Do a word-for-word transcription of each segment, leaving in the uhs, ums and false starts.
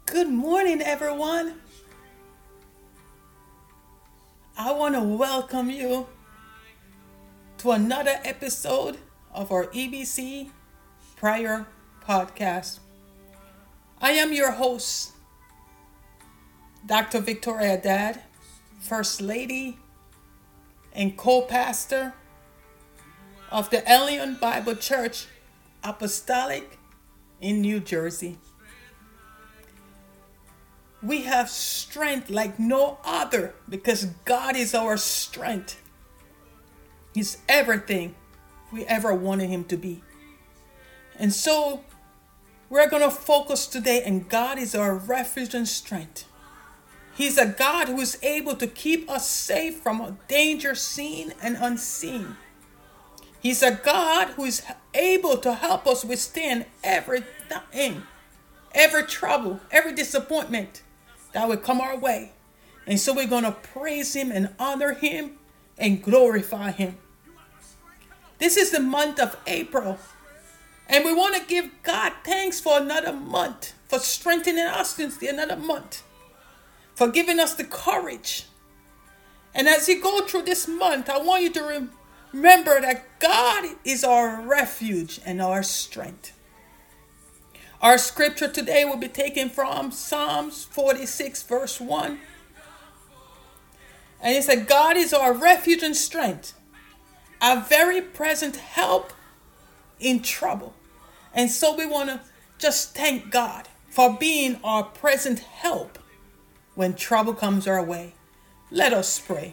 Good morning, everyone. I want to welcome you to another episode of our E B C Prayer Podcast. I am your host, Doctor Victoria Dad, First Lady and co-pastor of the Elion Bible Church Apostolic in New Jersey. We have strength like no other because God is our strength. He's everything we ever wanted him to be. And so we're going to focus today, and God is our refuge and strength. He's a God who is able to keep us safe from a danger seen and unseen. He's a God who is able to help us withstand everything, every trouble, every disappointment that will come our way. And so we're going to praise him and honor him and glorify him. This is the month of April. And we want to give God thanks for another month, for strengthening us since the another month, for giving us the courage. And as you go through this month, I want you to rem- remember that God is our refuge and our strength. Our scripture today will be taken from Psalms forty-six, verse one. And it said, God is our refuge and strength, a very present help in trouble. And so we want to just thank God for being our present help when trouble comes our way. Let us pray.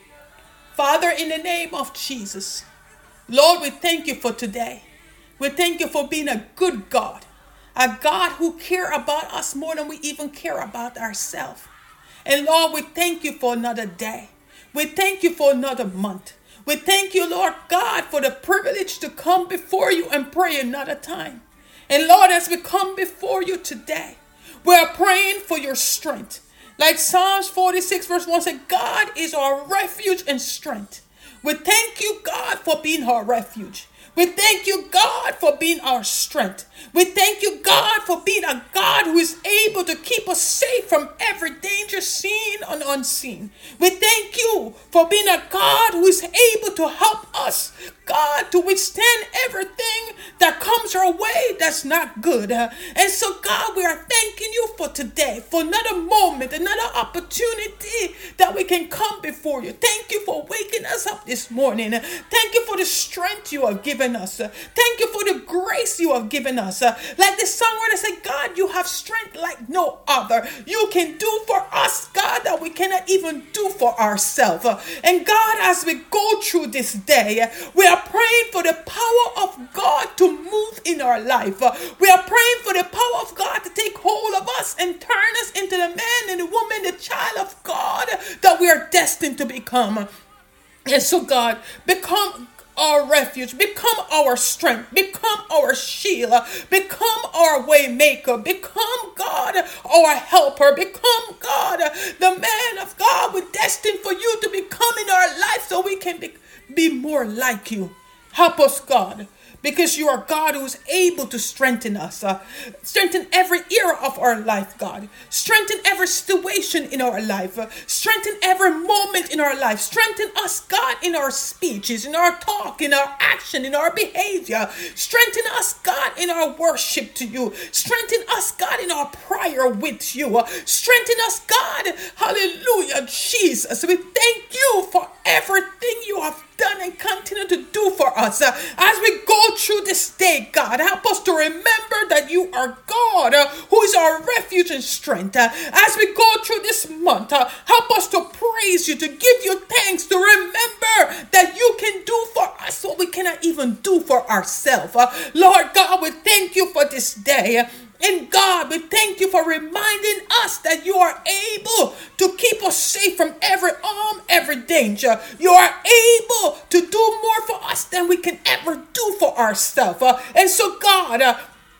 Father, in the name of Jesus, Lord, we thank you for today. We thank you for being a good God. A God who cares about us more than we even care about ourselves. And Lord, we thank you for another day. We thank you for another month. We thank you, Lord God, for the privilege to come before you and pray another time. And Lord, as we come before you today, we are praying for your strength. Like Psalms forty-six verse one said, God is our refuge and strength. We thank you, God, for being our refuge. We thank you, God, for being our strength. We thank you, God, for being a God who is able to keep us safe from every danger seen and unseen. We thank you for being a God who is able to help us, God, to withstand everything that comes our way that's not good. And so, God, we are thanking you for today, for another moment, another opportunity that we can come before you. Thank you for waking us up this morning. Thank you for the strength you have given us. Thank you for the grace you have given us. Like the songwriter said, God, you have strength like no other. You can do for us, God, that we cannot even do for ourselves. And God, as we go through this day, we are praying for the power of God to move in our life. We are praying for the power of God to take hold of us and turn us into the man and the woman, the child of God that we are destined to become. And so, God, become our refuge, become our strength, become our shield, become our way maker, become, God, our helper, become, God, the man of God we're destined for you to become in our life so we can be, be more like you. Help us, God, because you are God who is able to strengthen us. Uh, strengthen every era of our life, God. Strengthen every situation in our life. Uh, strengthen every moment in our life. Strengthen us, God, in our speeches, in our talk, in our action, in our behavior. Strengthen us, God, in our worship to you. Strengthen us, God, in our prayer with you. Uh, strengthen us, God. Hallelujah, Jesus. We thank you for everything you have done and continue to do for us. Uh, as we go through this day, God, help us to remember that you are God, uh, who is our refuge and strength. Uh, as we go through this month, uh, help us to praise you, to give you thanks, to remember that you can do for us what we cannot even do for ourselves. Uh, Lord God, we thank you for this day. And God, we thank you for reminding us that you are able to keep us safe from every harm, every danger. You are able to do more for us than we can ever do for ourselves. Uh, and so, God, uh,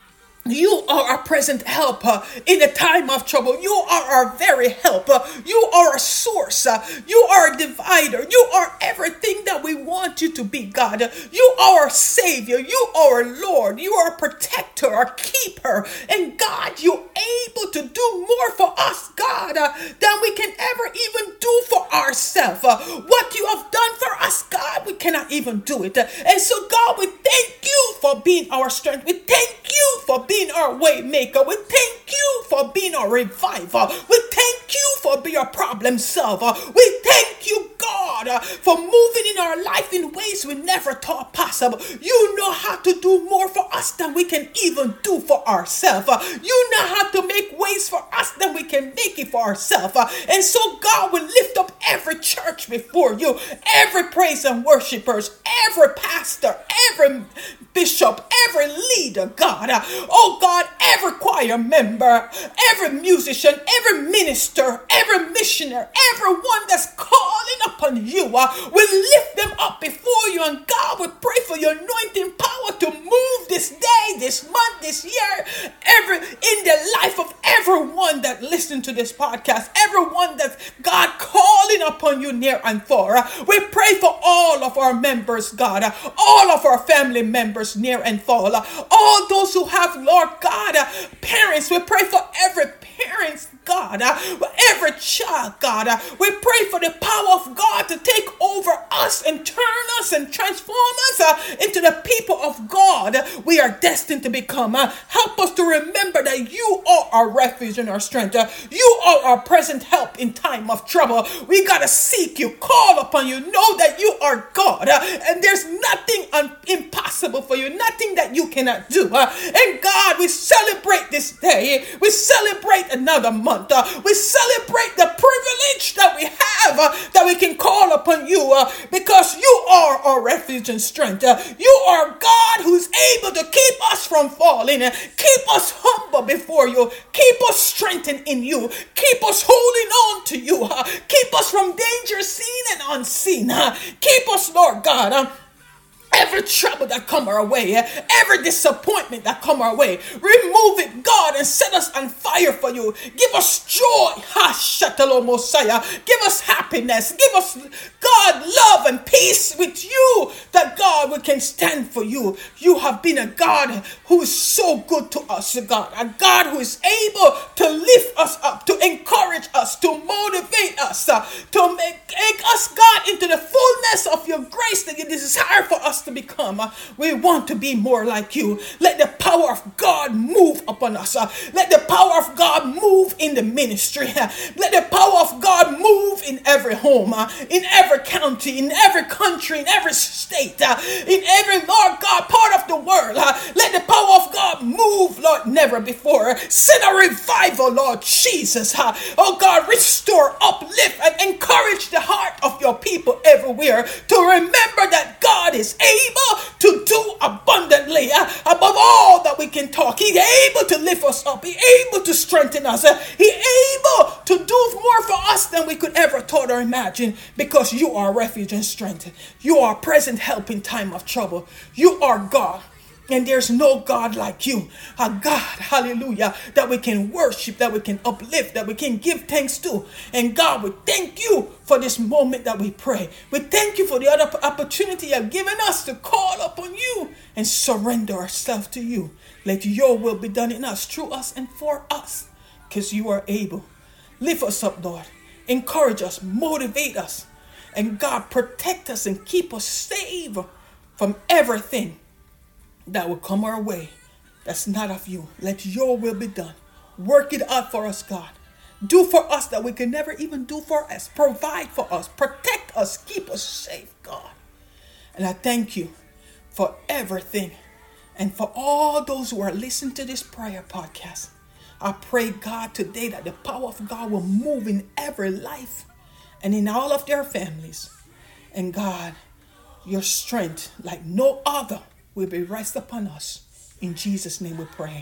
You are our present help uh, in a time of trouble. You are our very help. Uh, you are a source. Uh, you are a divider. You are everything that we want you to be, God. Uh, you are our Savior. You are our Lord. You are a protector, our keeper. And God, you're able to do more for us, God, uh, than we can ever even do for ourselves. Uh, what you have done for us, God, we cannot even do it. Uh, and so, God, we thank you for being our strength. We thank you for being our way maker. We thank you for being our reviver. We thank you for being our problem solver. We thank you, God, uh, for moving in our life in ways we never thought possible. You know how to do more for us than we can even do for ourselves. Uh, you know how to make ways for us than we can make it for ourselves. Uh, and so, God, we lift up every church before you, every praise and worshipers, every pastor, every bishop, every leader, God. Uh, oh, God, every choir member, every musician, every minister, every missionary, everyone that's calling upon you, uh, we lift them up before you. And God, we pray for your anointing power to move this day, this month, this year, every in the life of everyone that listens to this podcast, everyone that's God calling upon you near and far. Uh, we pray for all of our members, God, uh, all of our family members near and far, uh, all those who have, Lord God, uh, parents. We pray for every parents, God, uh, every child, God. Uh, we pray for the power of God to take over us and turn us and transform us uh, into the people of God we are destined to become. Uh, help us to remember that you are our refuge and our strength. Uh, you are our present help in time of trouble. We got to seek you, call upon you, know that you are God, uh, and there's nothing un- impossible for you, nothing that you cannot do. Uh, and God, we celebrate this day. We celebrate another month. Uh, we celebrate the privilege that we have, uh, that we can call upon you, uh, because you are our refuge and strength. Uh, you are God who's able to keep us from falling, uh, keep us humble before you, keep us strengthened in you, keep us holding on to you, uh, keep us from danger seen and unseen. Uh, keep us, Lord God, uh, every trouble that come our way, every disappointment that come our way, remove it, God, and set us on fire for you. Give us joy, ha, Shatalo Mosiah. Give us happiness. Give us, God, love and peace with you, that, God, we can stand for you. You have been a God who is so good to us, God, a God who is able to lift us up, to encourage us, to motivate us, uh, to make, make us, God, into the fullness of your grace that you desire for us to become. Uh, we want to be more like you. Let the power of God move upon us. Uh, let the power of God move in the ministry. Uh, let the power of God move in every home, uh, in every county, in every country, in every state, uh, in every, Lord God, part of the world. Uh, let the power of God move, Lord, never before. Send a revival, Lord Jesus. Uh, oh God, restore, uplift, and encourage the heart of your people everywhere to remember that God is able to do abundantly uh, above all that we can talk. He's able to lift us up. He's able to strengthen us. Uh, He's able to do more for us than we could ever thought or imagine, because you are refuge and strength. You are present help in time of trouble. You are God. And there's no God like you. A God, hallelujah, that we can worship, that we can uplift, that we can give thanks to. And God, we thank you for this moment that we pray. We thank you for the other opportunity you have given us to call upon you and surrender ourselves to you. Let your will be done in us, through us, and for us, because you are able. Lift us up, Lord. Encourage us, motivate us. And God, protect us and keep us safe from everything that will come our way that's not of you. Let your will be done. Work it out for us, God. Do for us that we can never even do for us. Provide for us. Protect us. Keep us safe, God. And I thank you for everything, and for all those who are listening to this prayer podcast. I pray, God, today that the power of God will move in every life and in all of their families. And God, your strength like no other will be rest upon us. In Jesus' name we pray.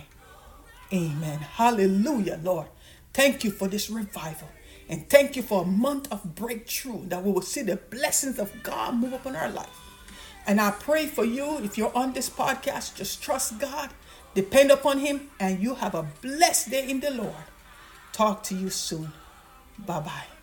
Amen. Hallelujah, Lord. Thank you for this revival. And thank you for a month of breakthrough, that we will see the blessings of God move upon our life. And I pray for you, if you're on this podcast, just trust God. Depend upon him, and you have a blessed day in the Lord. Talk to you soon. Bye-bye.